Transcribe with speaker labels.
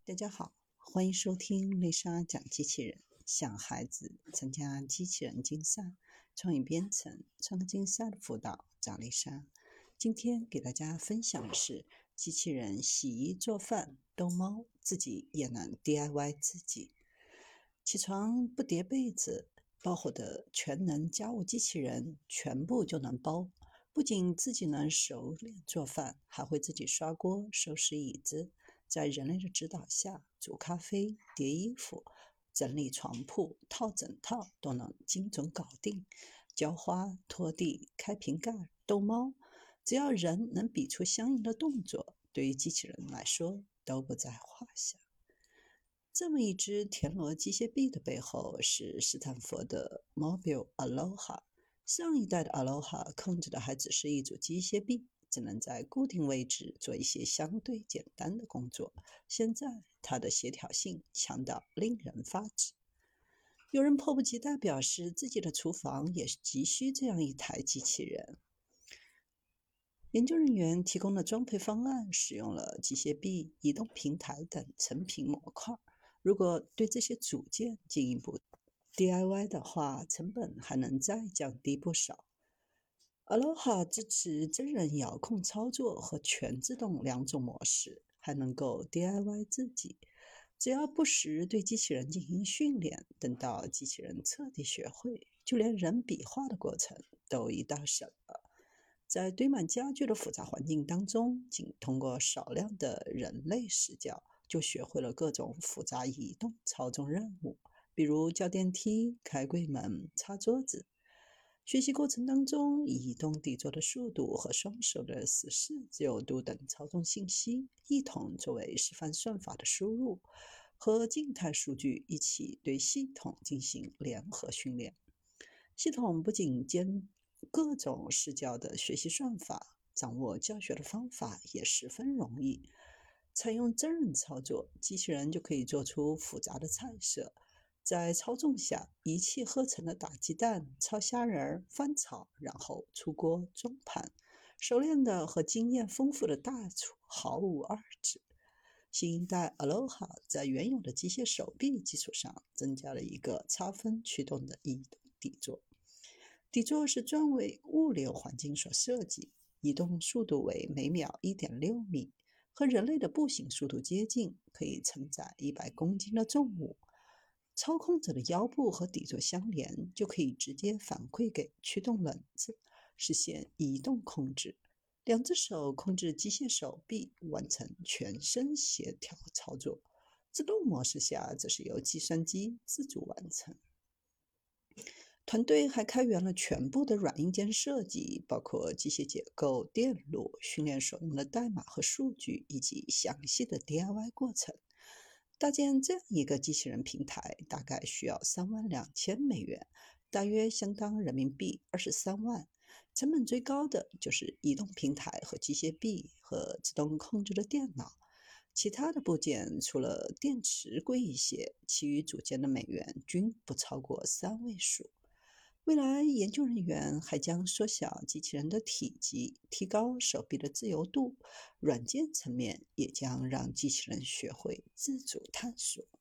Speaker 1: 大家好，欢迎收听丽莎讲机器人，想孩子参加机器人竞赛、创意编程、创客竞赛的辅导，找丽莎。今天给大家分享的是机器人洗衣做饭、逗猫，自己也能 DIY 自己。起床不叠被子，包好的全能家务机器人全部就能包。不仅自己能熟练做饭，还会自己刷锅、收拾椅子，在人类的指导下煮咖啡、叠衣服、整理床铺、套整套都能精准搞定。浇花、拖地、开瓶盖、逗猫，只要人能比出相应的动作，对于机器人来说都不在话下。这么一只田螺机械臂的背后是斯坦福的 Mobile Aloha。上一代的 Aloha 控制的还只是一组机械臂，只能在固定位置做一些相对简单的工作。现在它的协调性强到令人发指。有人迫不及待表示自己的厨房也急需这样一台机器人。研究人员提供的装配方案使用了机械臂、移动平台等成品模块。如果对这些组件进一步 DIY 的话，成本还能再降低不少。Aloha 支持真人遥控操作和全自动两种模式，还能够 DIY 自己。只要不时对机器人进行训练，等到机器人彻底学会，就连人笔画的过程都一道省了。在堆满家具的复杂环境当中，仅通过少量的人类视角，就学会了各种复杂移动操纵任务，比如叫电梯、开柜门、擦桌子。学习过程当中，移动底座的速度和双手的死视自由度等操纵信息一同作为示范算法的输入，和静态数据一起对系统进行联合训练。系统不仅兼各种视角的学习算法，掌握教学的方法也十分容易。采用真人操作，机器人就可以做出复杂的菜色，在操纵下一气呵成的打鸡蛋、炒虾仁、翻炒，然后出锅装盘。熟练的和经验丰富的大厨毫无二致。新一代 Aloha 在原有的机械手臂基础上，增加了一个差分驱动的移动底座。底座是专为物流环境所设计，移动速度为每秒 1.6 米，和人类的步行速度接近，可以承载100公斤的重物。操控者的腰部和底座相连，就可以直接反馈给驱动轮子，实现移动控制。两只手控制机械手臂，完成全身协调操作。自动模式下，则是由计算机自主完成。团队还开源了全部的软硬件设计，包括机械结构、电路、训练所用的代码和数据，以及详细的 DIY 过程。搭建这样一个机器人平台，大概需要$32,000，大约相当人民币23万。成本最高的就是移动平台和机械臂和自动控制的电脑。其他的部件除了电池贵一些，其余组件的美元均不超过3位数。未来研究人员还将缩小机器人的体积，提高手臂的自由度。软件层面也将让机器人学会自主探索。